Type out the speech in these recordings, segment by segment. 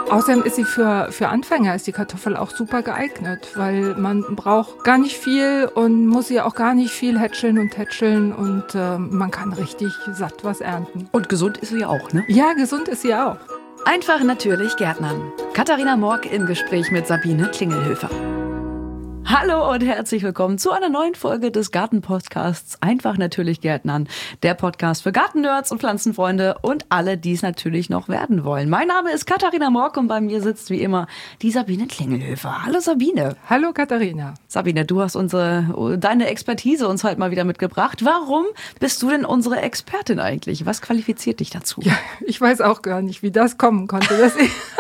Außerdem ist sie für Anfänger ist die Kartoffel auch super geeignet, weil man braucht gar nicht viel und muss sie auch gar nicht viel hätscheln und man kann richtig satt was ernten. Und gesund ist sie ja auch, ne? Ja, gesund ist sie auch. Einfach natürlich Gärtnern. Katharina Morck im Gespräch mit Sabine Klingelhöfer. Hallo und herzlich willkommen zu einer neuen Folge des Gartenpodcasts Einfach natürlich Gärtnern. Der Podcast für Gartennerds und Pflanzenfreunde und alle, die es natürlich noch werden wollen. Mein Name ist Katharina Morck und bei mir sitzt wie immer die Sabine Klingelhöfer. Hallo Sabine. Hallo Katharina. Sabine, du hast deine Expertise uns heute mal wieder mitgebracht. Warum bist du denn unsere Expertin eigentlich? Was qualifiziert dich dazu? Ja, ich weiß auch gar nicht, wie das kommen konnte.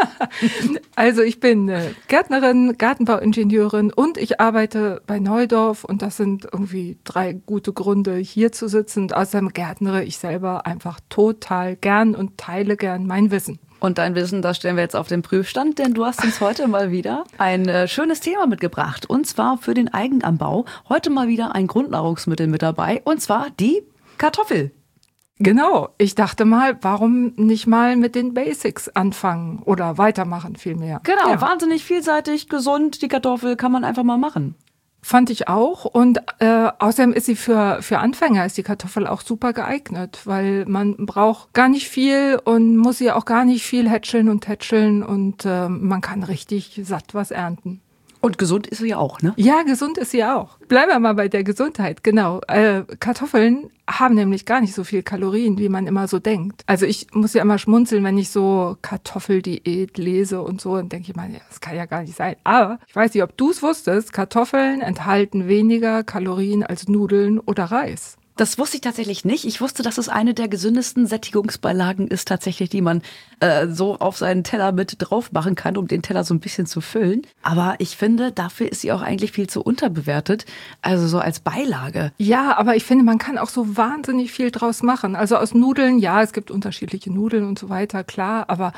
Also ich bin Gärtnerin, Gartenbauingenieurin und ich arbeite bei Neudorf und das sind irgendwie 3 gute Gründe, hier zu sitzen. Und außerdem gärtnere ich selber einfach total gern und teile gern mein Wissen. Und dein Wissen, das stellen wir jetzt auf den Prüfstand, denn du hast uns heute mal wieder ein schönes Thema mitgebracht. Und zwar für den Eigenanbau. Heute mal wieder ein Grundnahrungsmittel mit dabei und zwar die Kartoffel. Genau, ich dachte mal, warum nicht mal mit den Basics anfangen oder weitermachen vielmehr. Genau, ja. Wahnsinnig vielseitig, gesund, die Kartoffel kann man einfach mal machen. Fand ich auch und außerdem ist sie für Anfänger ist die Kartoffel auch super geeignet, weil man braucht gar nicht viel und muss sie auch gar nicht viel hätscheln und man kann richtig satt was ernten. Und gesund ist sie ja auch, ne? Ja, gesund ist sie auch. Bleiben wir mal bei der Gesundheit, genau. Kartoffeln haben nämlich gar nicht so viel Kalorien, wie man immer so denkt. Also ich muss ja immer schmunzeln, wenn ich so Kartoffeldiät lese und so, dann denke ich mal, ja, das kann ja gar nicht sein. Aber ich weiß nicht, ob du es wusstest, Kartoffeln enthalten weniger Kalorien als Nudeln oder Reis. Das wusste ich tatsächlich nicht. Ich wusste, dass es eine der gesündesten Sättigungsbeilagen ist tatsächlich, die man so auf seinen Teller mit drauf machen kann, um den Teller so ein bisschen zu füllen. Aber ich finde, dafür ist sie auch eigentlich viel zu unterbewertet. Also so als Beilage. Ja, aber ich finde, man kann auch so wahnsinnig viel draus machen. Also aus Nudeln, ja, es gibt unterschiedliche Nudeln und so weiter, klar. Aber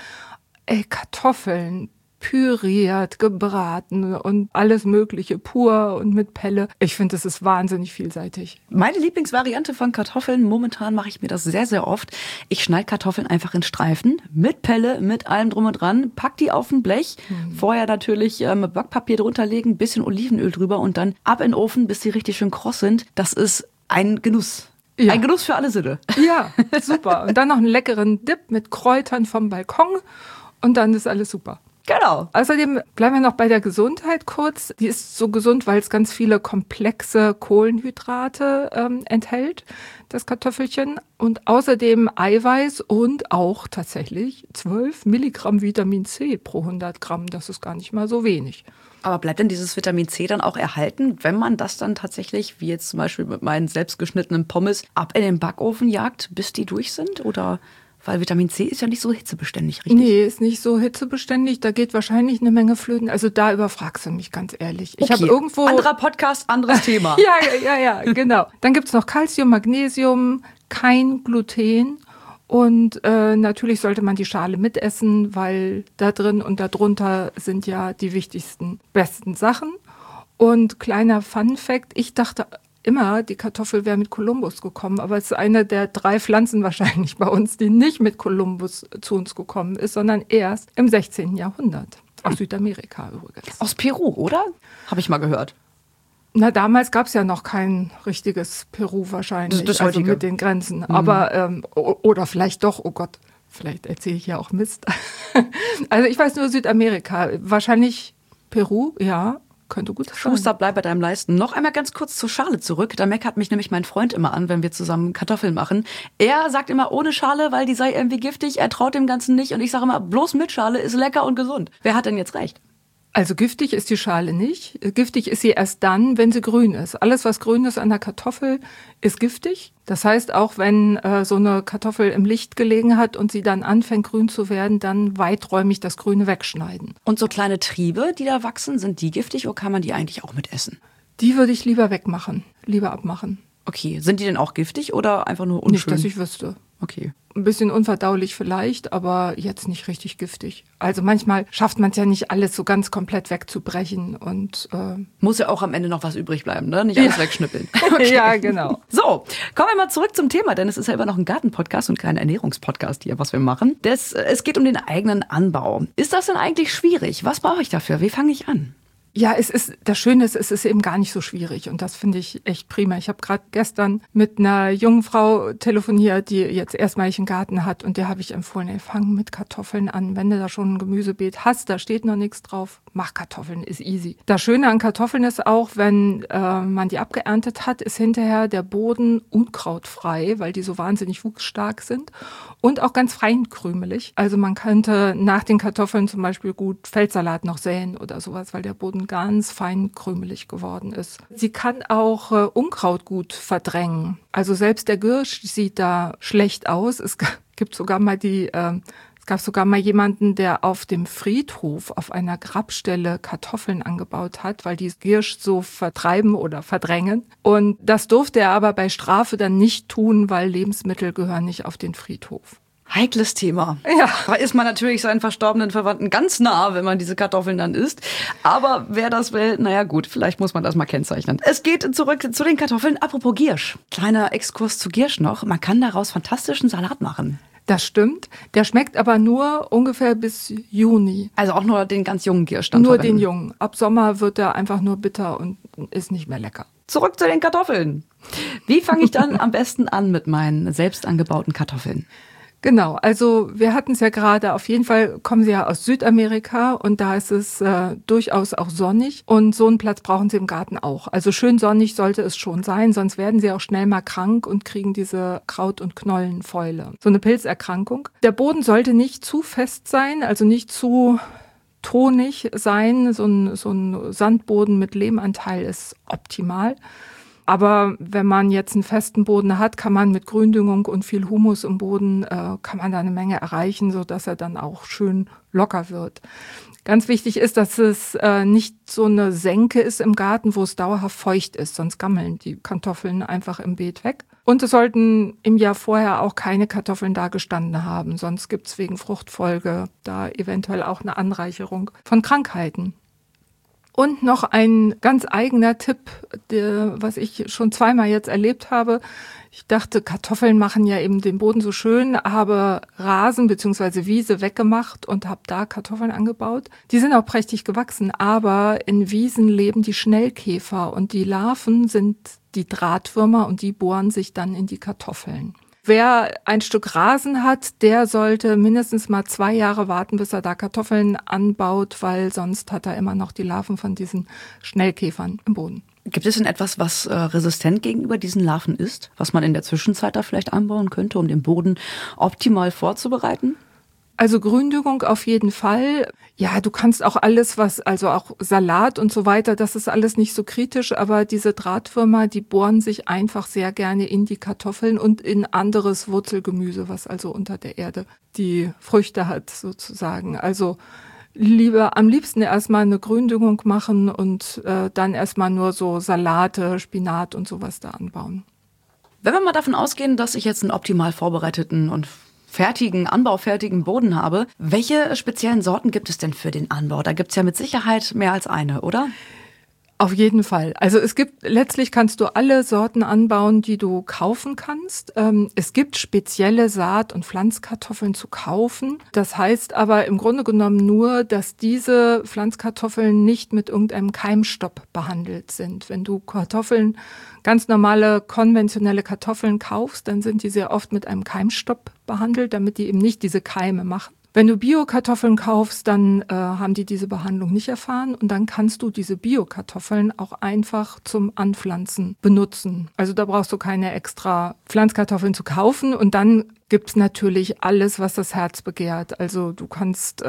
Kartoffeln, püriert, gebraten und alles Mögliche, pur und mit Pelle. Ich finde, das ist wahnsinnig vielseitig. Meine Lieblingsvariante von Kartoffeln, momentan mache ich mir das sehr, sehr oft. Ich schneide Kartoffeln einfach in Streifen, mit Pelle, mit allem drum und dran, pack die auf ein Blech, vorher natürlich mit Backpapier drunter legen, bisschen Olivenöl drüber und dann ab in den Ofen, bis die richtig schön kross sind. Das ist ein Genuss. Ja. Ein Genuss für alle Sinne. Ja, super. Und dann noch einen leckeren Dip mit Kräutern vom Balkon und dann ist alles super. Genau. Außerdem bleiben wir noch bei der Gesundheit kurz. Die ist so gesund, weil es ganz viele komplexe Kohlenhydrate enthält, das Kartoffelchen. Und außerdem Eiweiß und auch tatsächlich 12 Milligramm Vitamin C pro 100 Gramm. Das ist gar nicht mal so wenig. Aber bleibt denn dieses Vitamin C dann auch erhalten, wenn man das dann tatsächlich, wie jetzt zum Beispiel mit meinen selbstgeschnittenen Pommes, ab in den Backofen jagt, bis die durch sind? Oder... Weil Vitamin C ist ja nicht so hitzebeständig, richtig? Nee, ist nicht so hitzebeständig. Da geht wahrscheinlich eine Menge flöten. Also da überfragst du mich ganz ehrlich. Ich habe irgendwo anderer Podcast, anderes Thema. Ja, genau. Dann gibt's noch Calcium, Magnesium, kein Gluten. Und natürlich sollte man die Schale mitessen, weil da drin und da drunter sind ja die wichtigsten, besten Sachen. Und kleiner Fun-Fact, ich dachte immer, die Kartoffel wäre mit Kolumbus gekommen, aber es ist eine der 3 Pflanzen wahrscheinlich bei uns, die nicht mit Kolumbus zu uns gekommen ist, sondern erst im 16. Jahrhundert. Aus Südamerika übrigens. Aus Peru, oder? Habe ich mal gehört. Na, damals gab es ja noch kein richtiges Peru wahrscheinlich, das also mit den Grenzen. Aber, oder vielleicht doch, oh Gott, vielleicht erzähle ich ja auch Mist. Also ich weiß nur Südamerika, wahrscheinlich Peru, ja. Könnte gut sein. Schuster, bleib bei deinem Leisten. Noch einmal ganz kurz zur Schale zurück. Da meckert mich nämlich mein Freund immer an, wenn wir zusammen Kartoffeln machen. Er sagt immer ohne Schale, weil die sei irgendwie giftig. Er traut dem Ganzen nicht. Und ich sage immer, bloß mit Schale ist lecker und gesund. Wer hat denn jetzt recht? Also giftig ist die Schale nicht. Giftig ist sie erst dann, wenn sie grün ist. Alles, was grün ist an der Kartoffel, ist giftig. Das heißt, auch wenn so eine Kartoffel im Licht gelegen hat und sie dann anfängt grün zu werden, dann weiträumig das Grüne wegschneiden. Und so kleine Triebe, die da wachsen, sind die giftig oder kann man die eigentlich auch mit essen? Die würde ich lieber wegmachen, lieber abmachen. Okay, sind die denn auch giftig oder einfach nur unschön? Nicht, dass ich wüsste. Okay. Ein bisschen unverdaulich vielleicht, aber jetzt nicht richtig giftig. Also manchmal schafft man es ja nicht, alles so ganz komplett wegzubrechen. Und muss ja auch am Ende noch was übrig bleiben, ne? Nicht alles wegschnippeln. Okay. Ja, genau. So, kommen wir mal zurück zum Thema, denn es ist ja immer noch ein Gartenpodcast und kein Ernährungspodcast hier, was wir machen. Es geht um den eigenen Anbau. Ist das denn eigentlich schwierig? Was brauche ich dafür? Wie fange ich an? Ja, das Schöne ist, es ist eben gar nicht so schwierig und das finde ich echt prima. Ich habe gerade gestern mit einer jungen Frau telefoniert, die jetzt erstmalig einen Garten hat und der habe ich empfohlen, fang mit Kartoffeln an. Wenn du da schon ein Gemüsebeet hast, da steht noch nichts drauf, mach Kartoffeln, ist easy. Das Schöne an Kartoffeln ist auch, wenn man die abgeerntet hat, ist hinterher der Boden unkrautfrei, weil die so wahnsinnig wuchsstark sind und auch ganz feinkrümelig. Also man könnte nach den Kartoffeln zum Beispiel gut Feldsalat noch säen oder sowas, weil der Boden ganz fein krümelig geworden ist. Sie kann auch Unkraut gut verdrängen. Also selbst der Giersch sieht da schlecht aus. Es gab sogar mal jemanden, der auf dem Friedhof auf einer Grabstelle Kartoffeln angebaut hat, weil die Giersch so vertreiben oder verdrängen. Und das durfte er aber bei Strafe dann nicht tun, weil Lebensmittel gehören nicht auf den Friedhof. Heikles Thema. Ja. Da ist man natürlich seinen verstorbenen Verwandten ganz nah, wenn man diese Kartoffeln dann isst. Aber wer das will, naja gut, vielleicht muss man das mal kennzeichnen. Es geht zurück zu den Kartoffeln. Apropos Giersch. Kleiner Exkurs zu Giersch noch. Man kann daraus fantastischen Salat machen. Das stimmt. Der schmeckt aber nur ungefähr bis Juni. Also auch nur den ganz jungen Giersch dann Nur verwenden. den jungen. Ab Sommer wird er einfach nur bitter und ist nicht mehr lecker. Zurück zu den Kartoffeln. Wie fange ich dann am besten an mit meinen selbst angebauten Kartoffeln? Genau, also wir hatten es ja gerade, auf jeden Fall kommen sie ja aus Südamerika und da ist es durchaus auch sonnig und so einen Platz brauchen sie im Garten auch. Also schön sonnig sollte es schon sein, sonst werden sie auch schnell mal krank und kriegen diese Kraut- und Knollenfäule, so eine Pilzerkrankung. Der Boden sollte nicht zu fest sein, also nicht zu tonig sein, so ein Sandboden mit Lehmanteil ist optimal. Aber wenn man jetzt einen festen Boden hat, kann man mit Gründüngung und viel Humus im Boden, kann man da eine Menge erreichen, sodass er dann auch schön locker wird. Ganz wichtig ist, dass es nicht so eine Senke ist im Garten, wo es dauerhaft feucht ist, sonst gammeln die Kartoffeln einfach im Beet weg. Und es sollten im Jahr vorher auch keine Kartoffeln da gestanden haben, sonst gibt es wegen Fruchtfolge da eventuell auch eine Anreicherung von Krankheiten. Und noch ein ganz eigener Tipp, was ich schon zweimal jetzt erlebt habe. Ich dachte, Kartoffeln machen ja eben den Boden so schön, habe Rasen bzw. Wiese weggemacht und habe da Kartoffeln angebaut. Die sind auch prächtig gewachsen, aber in Wiesen leben die Schnellkäfer und die Larven sind die Drahtwürmer und die bohren sich dann in die Kartoffeln. Wer ein Stück Rasen hat, der sollte mindestens mal 2 Jahre warten, bis er da Kartoffeln anbaut, weil sonst hat er immer noch die Larven von diesen Schnellkäfern im Boden. Gibt es denn etwas, was resistent gegenüber diesen Larven ist, was man in der Zwischenzeit da vielleicht anbauen könnte, um den Boden optimal vorzubereiten? Also Gründüngung auf jeden Fall. Ja, du kannst auch alles, also auch Salat und so weiter, das ist alles nicht so kritisch, aber diese Drahtwürmer, die bohren sich einfach sehr gerne in die Kartoffeln und in anderes Wurzelgemüse, was also unter der Erde die Früchte hat sozusagen. Also am liebsten erstmal eine Gründüngung machen und dann erstmal nur so Salate, Spinat und sowas da anbauen. Wenn wir mal davon ausgehen, dass ich jetzt einen optimal vorbereiteten und anbaufertigen Boden habe. Welche speziellen Sorten gibt es denn für den Anbau? Da gibt es ja mit Sicherheit mehr als eine, oder? Auf jeden Fall. Also letztlich kannst du alle Sorten anbauen, die du kaufen kannst. Es gibt spezielle Saat- und Pflanzkartoffeln zu kaufen. Das heißt aber im Grunde genommen nur, dass diese Pflanzkartoffeln nicht mit irgendeinem Keimstopp behandelt sind. Wenn du ganz normale, konventionelle Kartoffeln kaufst, dann sind die sehr oft mit einem Keimstopp behandelt, damit die eben nicht diese Keime machen. Wenn du Bio-Kartoffeln kaufst, dann haben die diese Behandlung nicht erfahren und dann kannst du diese Bio-Kartoffeln auch einfach zum Anpflanzen benutzen. Also da brauchst du keine extra Pflanzkartoffeln zu kaufen und dann gibt's natürlich alles, was das Herz begehrt. Also du kannst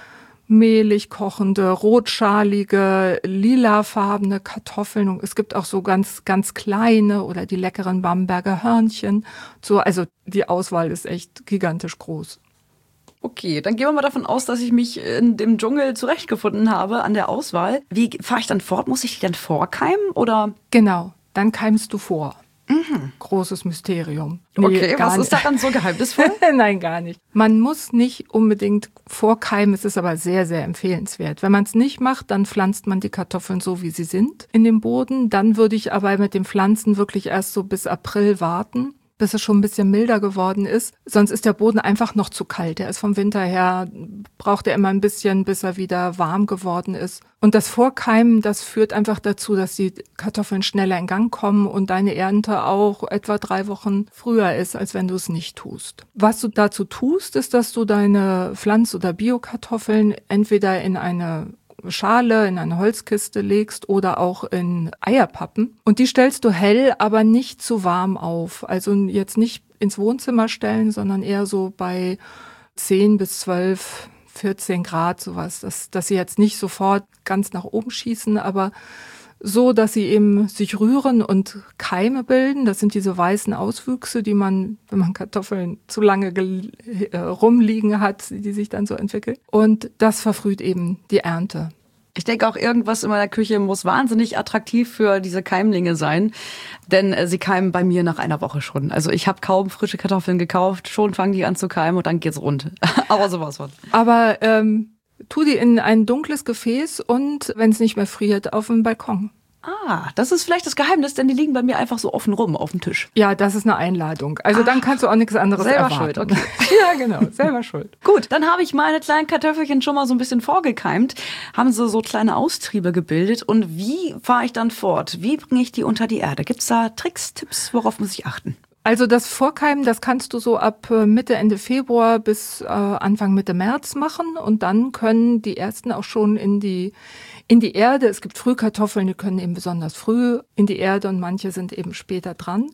mehlig kochende, rotschalige, lilafarbene Kartoffeln. Und es gibt auch so ganz, ganz kleine oder die leckeren Bamberger Hörnchen. Also die Auswahl ist echt gigantisch groß. Okay, dann gehen wir mal davon aus, dass ich mich in dem Dschungel zurechtgefunden habe an der Auswahl. Wie fahre ich dann fort? Muss ich die dann vorkeimen oder? Genau, dann keimst du vor. Großes Mysterium. Okay, was ist daran so geheimnisvoll? Nein, gar nicht. Man muss nicht unbedingt vorkeimen, es ist aber sehr, sehr empfehlenswert. Wenn man es nicht macht, dann pflanzt man die Kartoffeln so, wie sie sind in den Boden. Dann würde ich aber mit dem Pflanzen wirklich erst so bis April warten, bis es schon ein bisschen milder geworden ist. Sonst ist der Boden einfach noch zu kalt. Der ist vom Winter her, braucht er immer ein bisschen, bis er wieder warm geworden ist. Und das Vorkeimen, das führt einfach dazu, dass die Kartoffeln schneller in Gang kommen und deine Ernte auch etwa 3 Wochen früher ist, als wenn du es nicht tust. Was du dazu tust, ist, dass du deine Pflanz- oder Bio-Kartoffeln entweder in eine Schale, in eine Holzkiste legst oder auch in Eierpappen. Und die stellst du hell, aber nicht zu warm auf. Also jetzt nicht ins Wohnzimmer stellen, sondern eher so bei 10 bis 12, 14 Grad sowas. Dass sie jetzt nicht sofort ganz nach oben schießen, aber so, dass sie eben sich rühren und Keime bilden. Das sind diese weißen Auswüchse, die man, wenn man Kartoffeln zu lange rumliegen hat, die sich dann so entwickeln. Und das verfrüht eben die Ernte. Ich denke auch, irgendwas in meiner Küche muss wahnsinnig attraktiv für diese Keimlinge sein, denn sie keimen bei mir nach einer Woche schon. Also ich habe kaum frische Kartoffeln gekauft, schon fangen die an zu keimen und dann geht's rund. Aber sowas von. Aber tu die in ein dunkles Gefäß und, wenn es nicht mehr friert, auf dem Balkon. Ah, das ist vielleicht das Geheimnis, denn die liegen bei mir einfach so offen rum auf dem Tisch. Ja, das ist eine Einladung. Also dann kannst du auch nichts anderes selber erwarten. Schuld, okay. Ja, genau, selber schuld. Gut, dann habe ich meine kleinen Kartoffelchen schon mal so ein bisschen vorgekeimt, haben sie so kleine Austriebe gebildet. Und wie fahre ich dann fort? Wie bringe ich die unter die Erde? Gibt es da Tricks, Tipps, worauf muss ich achten? Also das Vorkeimen, das kannst du so ab Mitte, Ende Februar bis Anfang, Mitte März machen. Und dann können die ersten auch schon in die Erde. Es gibt Frühkartoffeln, die können eben besonders früh in die Erde und manche sind eben später dran.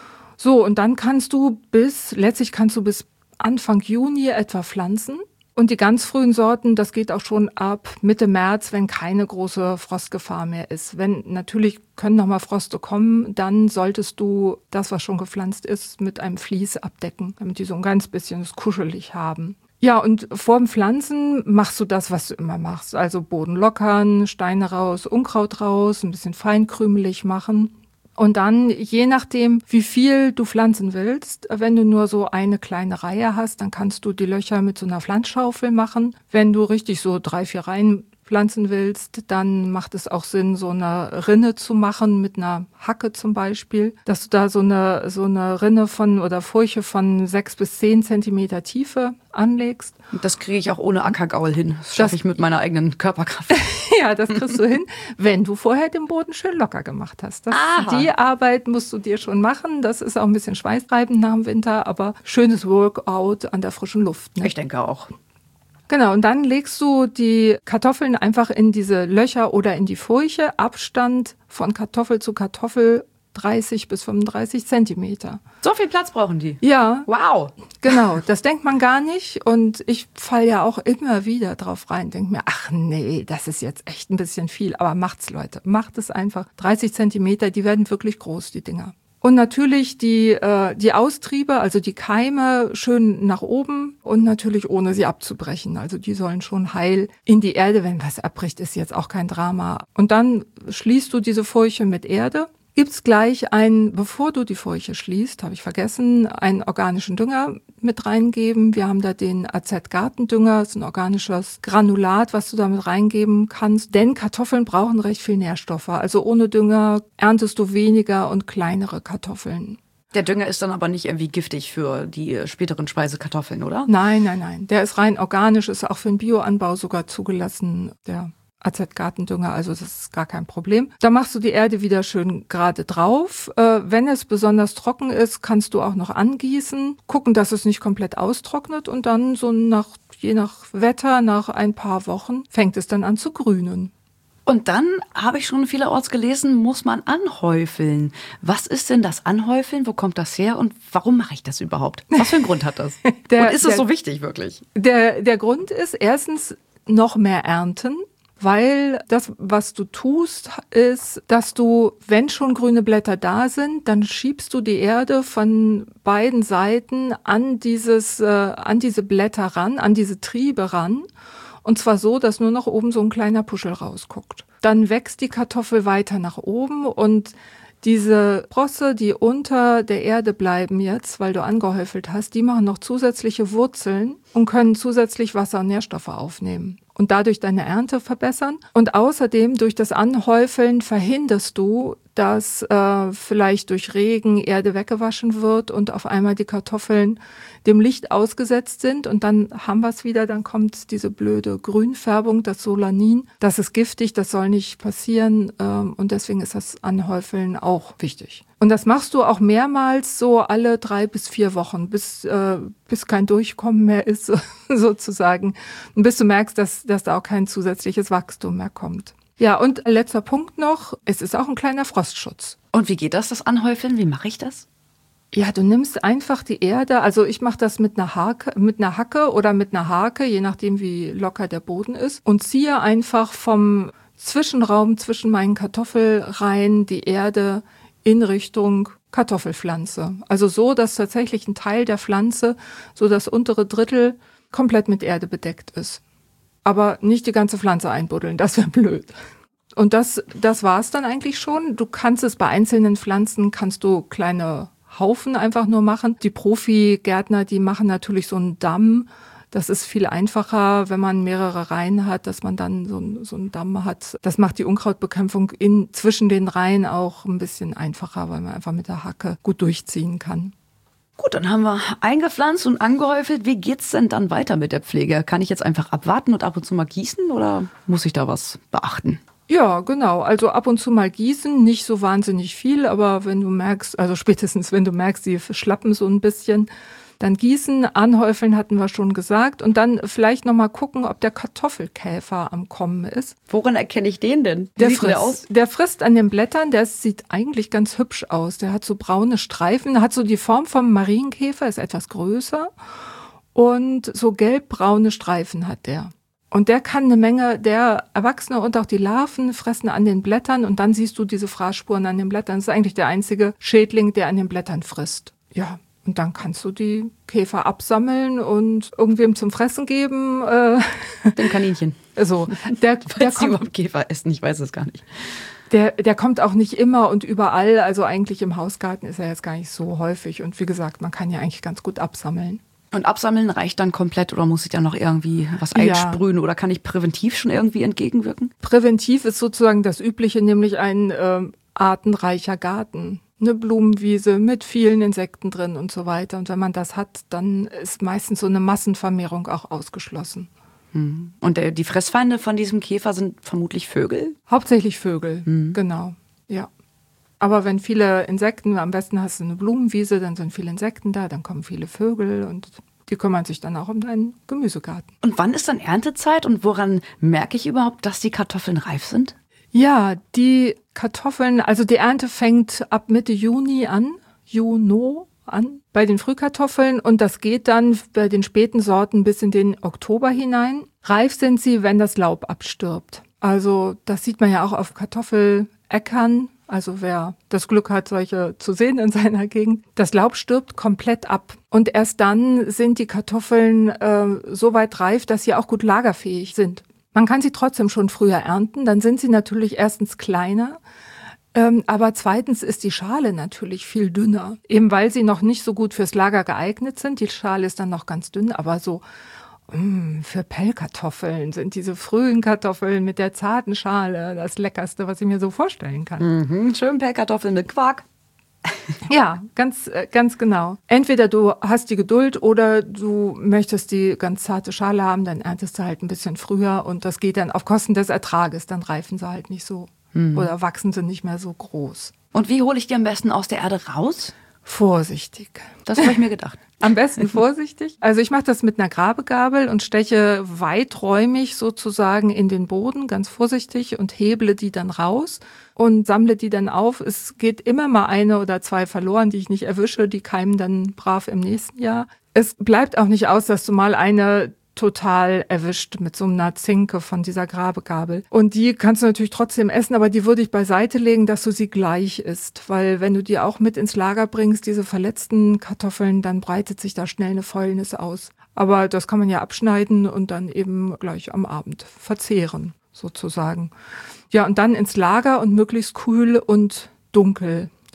So, und dann letztlich kannst du bis Anfang Juni etwa pflanzen. Und die ganz frühen Sorten, das geht auch schon ab Mitte März, wenn keine große Frostgefahr mehr ist. Natürlich können noch mal Froste kommen, dann solltest du das, was schon gepflanzt ist, mit einem Vlies abdecken, damit die so ein ganz bisschen es kuschelig haben. Ja, und vor dem Pflanzen machst du das, was du immer machst. Also Boden lockern, Steine raus, Unkraut raus, ein bisschen feinkrümelig machen. Und dann, je nachdem, wie viel du pflanzen willst, wenn du nur so eine kleine Reihe hast, dann kannst du die Löcher mit so einer Pflanzschaufel machen. Wenn du richtig so 3, 4 Reihen pflanzen willst, dann macht es auch Sinn, so eine Rinne zu machen mit einer Hacke zum Beispiel, dass du da so eine Rinne oder Furche von 6 bis 10 Zentimeter Tiefe anlegst. Das kriege ich auch ohne Ackergaul hin. Das schaffe ich mit meiner eigenen Körperkraft. Ja, das kriegst du hin, wenn du vorher den Boden schön locker gemacht hast. Die Arbeit musst du dir schon machen. Das ist auch ein bisschen schweißtreibend nach dem Winter, aber schönes Workout an der frischen Luft. Ne? Ich denke auch. Genau, und dann legst du die Kartoffeln einfach in diese Löcher oder in die Furche. Abstand von Kartoffel zu Kartoffel 30 bis 35 Zentimeter. So viel Platz brauchen die? Ja. Wow. Genau, das denkt man gar nicht. Und ich falle ja auch immer wieder drauf rein. Denke mir, ach nee, das ist jetzt echt ein bisschen viel. Aber macht's, Leute. Macht es einfach. 30 Zentimeter, die werden wirklich groß, die Dinger. Und natürlich die Austriebe, also die Keime, schön nach oben und natürlich ohne sie abzubrechen. Also die sollen schon heil in die Erde. Wenn was abbricht, ist jetzt auch kein Drama. Und dann schließt du diese Furche mit Erde. Gibt's gleich bevor du die Furche schließt, habe ich vergessen, einen organischen Dünger mit reingeben. Wir haben da den AZ-Gartendünger, das ist ein organisches Granulat, was du da mit reingeben kannst. Denn Kartoffeln brauchen recht viel Nährstoffe. Also ohne Dünger erntest du weniger und kleinere Kartoffeln. Der Dünger ist dann aber nicht irgendwie giftig für die späteren Speisekartoffeln, oder? Nein. Der ist rein organisch, ist auch für den Bioanbau sogar zugelassen, der AZ-Gartendünger, also das ist gar kein Problem. Da machst du die Erde wieder schön gerade drauf. Wenn es besonders trocken ist, kannst du auch noch angießen, gucken, dass es nicht komplett austrocknet und dann so je nach Wetter, nach ein paar Wochen, fängt es dann an zu grünen. Und dann habe ich schon vielerorts gelesen, muss man anhäufeln. Was ist denn das Anhäufeln? Wo kommt das her und warum mache ich das überhaupt? Was für einen Grund hat das? Und ist es so wichtig wirklich? Der Grund ist erstens noch mehr ernten. Weil das, was du tust, ist, dass du, wenn schon grüne Blätter da sind, dann schiebst du die Erde von beiden Seiten an diese Blätter ran, an diese Triebe ran. Und zwar so, dass nur noch oben so ein kleiner Puschel rausguckt. Dann wächst die Kartoffel weiter nach oben und Diese Sprosse, die unter der Erde bleiben jetzt, weil du angehäufelt hast, die machen noch zusätzliche Wurzeln und können zusätzlich Wasser und Nährstoffe aufnehmen und dadurch deine Ernte verbessern. Und außerdem durch das Anhäufeln verhinderst du, dass vielleicht durch Regen Erde weggewaschen wird und auf einmal die Kartoffeln dem Licht ausgesetzt sind. Und dann haben wir es wieder, dann kommt diese blöde Grünfärbung, das Solanin. Das ist giftig, das soll nicht passieren. Und deswegen ist das Anhäufeln auch wichtig. Und das machst du auch mehrmals so alle 3 bis 4 Wochen, bis kein Durchkommen mehr ist, sozusagen. Und bis du merkst, dass da auch kein zusätzliches Wachstum mehr kommt. Ja, und letzter Punkt noch, es ist auch ein kleiner Frostschutz. Und wie geht das Anhäufeln? Wie mache ich das? Ja, du nimmst einfach die Erde, also ich mache das mit einer Hacke oder mit einer Hake, je nachdem wie locker der Boden ist, und ziehe einfach vom Zwischenraum zwischen meinen Kartoffelreihen die Erde in Richtung Kartoffelpflanze. Also so, dass tatsächlich ein Teil der Pflanze, so das untere Drittel, komplett mit Erde bedeckt ist. Aber nicht die ganze Pflanze einbuddeln, das wäre blöd. Und das war's dann eigentlich schon. Du kannst es bei einzelnen Pflanzen, kannst du kleine Haufen einfach nur machen. Die Profi-Gärtner, die machen natürlich so einen Damm. Das ist viel einfacher, wenn man mehrere Reihen hat, dass man dann so einen Damm hat. Das macht die Unkrautbekämpfung zwischen den Reihen auch ein bisschen einfacher, weil man einfach mit der Hacke gut durchziehen kann. Gut, dann haben wir eingepflanzt und angehäufelt. Wie geht's denn dann weiter mit der Pflege? Kann ich jetzt einfach abwarten und ab und zu mal gießen oder muss ich da was beachten? Ja, genau. Also ab und zu mal gießen, nicht so wahnsinnig viel, aber wenn du merkst, also spätestens wenn du merkst, die schlappen so ein bisschen, dann gießen, anhäufeln hatten wir schon gesagt und dann vielleicht nochmal gucken, ob der Kartoffelkäfer am Kommen ist. Woran erkenne ich den denn? Wie sieht der aus? Der frisst an den Blättern, der sieht eigentlich ganz hübsch aus. Der hat so braune Streifen, hat so die Form vom Marienkäfer, ist etwas größer und so gelbbraune Streifen hat der. Und der kann eine Menge, der Erwachsene und auch die Larven fressen an den Blättern und dann siehst du diese Fraßspuren an den Blättern. Das ist eigentlich der einzige Schädling, der an den Blättern frisst. Ja, und dann kannst du die Käfer absammeln und irgendwem zum Fressen geben. Dem Kaninchen. So, der kommt überhaupt Käfer essen, ich weiß es gar nicht. Der kommt auch nicht immer und überall. Also eigentlich im Hausgarten ist er jetzt gar nicht so häufig. Und wie gesagt, man kann ja eigentlich ganz gut absammeln. Und absammeln reicht dann komplett oder muss ich da noch irgendwie was einsprühen oder kann ich präventiv schon irgendwie entgegenwirken? Präventiv ist sozusagen das Übliche, nämlich ein artenreicher Garten. Eine Blumenwiese mit vielen Insekten drin und so weiter. Und wenn man das hat, dann ist meistens so eine Massenvermehrung auch ausgeschlossen. Und die Fressfeinde von diesem Käfer sind vermutlich Vögel? Hauptsächlich Vögel, genau, ja. Aber wenn viele Insekten, am besten hast du eine Blumenwiese, dann sind viele Insekten da, dann kommen viele Vögel und die kümmern sich dann auch um deinen Gemüsegarten. Und wann ist dann Erntezeit und woran merke ich überhaupt, dass die Kartoffeln reif sind? Ja, die Kartoffeln, also die Ernte fängt ab Mitte Juni an, bei den Frühkartoffeln und das geht dann bei den späten Sorten bis in den Oktober hinein. Reif sind sie, wenn das Laub abstirbt. Also das sieht man ja auch auf Kartoffeläckern. Also wer das Glück hat, solche zu sehen in seiner Gegend. Das Laub stirbt komplett ab. Und erst dann sind die Kartoffeln so weit reif, dass sie auch gut lagerfähig sind. Man kann sie trotzdem schon früher ernten. Dann sind sie natürlich erstens kleiner. Aber zweitens ist die Schale natürlich viel dünner. Eben weil sie noch nicht so gut fürs Lager geeignet sind. Die Schale ist dann noch ganz dünn, aber so für Pellkartoffeln sind diese frühen Kartoffeln mit der zarten Schale das Leckerste, was ich mir so vorstellen kann. Schön Pellkartoffeln mit Quark. Ja, ganz genau. Entweder du hast die Geduld oder du möchtest die ganz zarte Schale haben, dann erntest du halt ein bisschen früher und das geht dann auf Kosten des Ertrages. Dann reifen sie halt nicht so oder wachsen sie nicht mehr so groß. Und wie hole ich die am besten aus der Erde raus? Vorsichtig. Das habe ich mir gedacht. Am besten vorsichtig. Also ich mache das mit einer Grabegabel und steche weiträumig sozusagen in den Boden, ganz vorsichtig und heble die dann raus und sammle die dann auf. Es geht immer mal 1 oder 2 verloren, die ich nicht erwische, die keimen dann brav im nächsten Jahr. Es bleibt auch nicht aus, dass du mal eine total erwischt mit so einer Zinke von dieser Grabegabel. Und die kannst du natürlich trotzdem essen, aber die würde ich beiseite legen, dass du sie gleich isst. Weil wenn du die auch mit ins Lager bringst, diese verletzten Kartoffeln, dann breitet sich da schnell eine Fäulnis aus. Aber das kann man ja abschneiden und dann eben gleich am Abend verzehren, sozusagen. Ja, und dann ins Lager und möglichst kühl und dunkel.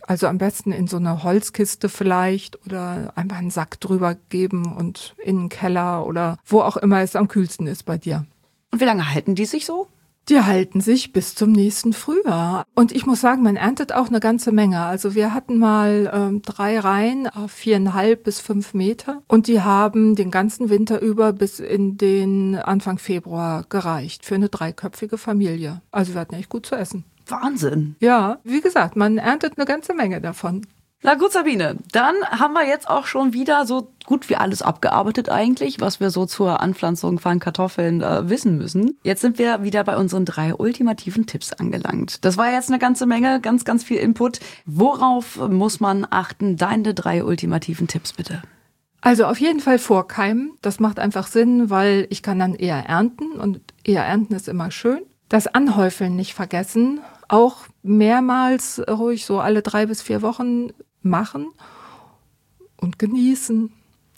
Also am besten in so eine Holzkiste vielleicht oder einfach einen Sack drüber geben und in den Keller oder wo auch immer es am kühlsten ist bei dir. Und wie lange halten die sich so? Die halten sich bis zum nächsten Frühjahr. Und ich muss sagen, man erntet auch eine ganze Menge. Also wir hatten mal 3 Reihen auf 4,5 bis 5 Meter. Und die haben den ganzen Winter über bis in den Anfang Februar gereicht für eine 3-köpfige Familie. Also wir hatten echt gut zu essen. Wahnsinn. Ja, wie gesagt, man erntet eine ganze Menge davon. Na gut, Sabine, dann haben wir jetzt auch schon wieder so gut wie alles abgearbeitet eigentlich, was wir so zur Anpflanzung von Kartoffeln wissen müssen. Jetzt sind wir wieder bei unseren 3 ultimativen Tipps angelangt. Das war jetzt eine ganze Menge, ganz, ganz viel Input. Worauf muss man achten? Deine 3 ultimativen Tipps bitte. Also auf jeden Fall vorkeimen. Das macht einfach Sinn, weil ich kann dann eher ernten und eher ernten ist immer schön. Das Anhäufeln nicht vergessen. Auch mehrmals ruhig so alle 3 bis 4 Wochen machen und genießen.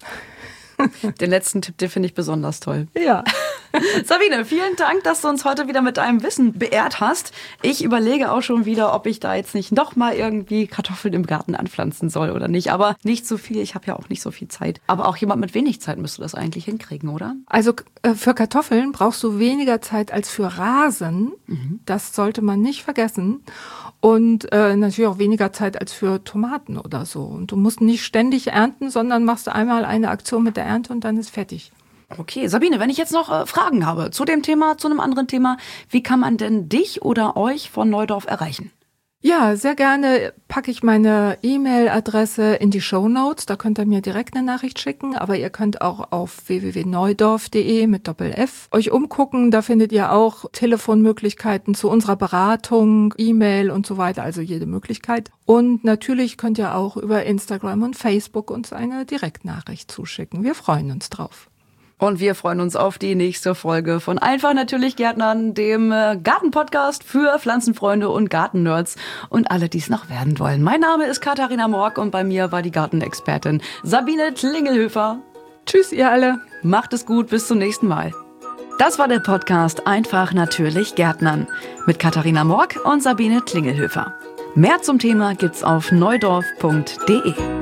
Den letzten Tipp, den finde ich besonders toll. Ja. Sabine, vielen Dank, dass du uns heute wieder mit deinem Wissen beehrt hast. Ich überlege auch schon wieder, ob ich da jetzt nicht noch mal irgendwie Kartoffeln im Garten anpflanzen soll oder nicht. Aber nicht so viel, ich habe ja auch nicht so viel Zeit. Aber auch jemand mit wenig Zeit müsste das eigentlich hinkriegen, oder? Also für Kartoffeln brauchst du weniger Zeit als für Rasen. Das sollte man nicht vergessen. Und natürlich auch weniger Zeit als für Tomaten oder so. Und du musst nicht ständig ernten, sondern machst einmal eine Aktion mit der Ernte und dann ist fertig. Okay, Sabine, wenn ich jetzt noch Fragen habe zu dem Thema, zu einem anderen Thema, wie kann man denn dich oder euch von Neudorf erreichen? Ja, sehr gerne packe ich meine E-Mail-Adresse in die Shownotes. Da könnt ihr mir direkt eine Nachricht schicken. Aber ihr könnt auch auf www.neudorf.de mit Doppel-F euch umgucken. Da findet ihr auch Telefonmöglichkeiten zu unserer Beratung, E-Mail und so weiter. Also jede Möglichkeit. Und natürlich könnt ihr auch über Instagram und Facebook uns eine Direktnachricht zuschicken. Wir freuen uns drauf. Und wir freuen uns auf die nächste Folge von Einfach natürlich Gärtnern, dem Gartenpodcast für Pflanzenfreunde und Gartennerds und alle, die es noch werden wollen. Mein Name ist Katharina Mork und bei mir war die Gartenexpertin Sabine Tlingelhöfer. Tschüss, ihr alle. Macht es gut, bis zum nächsten Mal. Das war der Podcast Einfach natürlich Gärtnern mit Katharina Mork und Sabine Tlingelhöfer. Mehr zum Thema gibt's auf neudorf.de.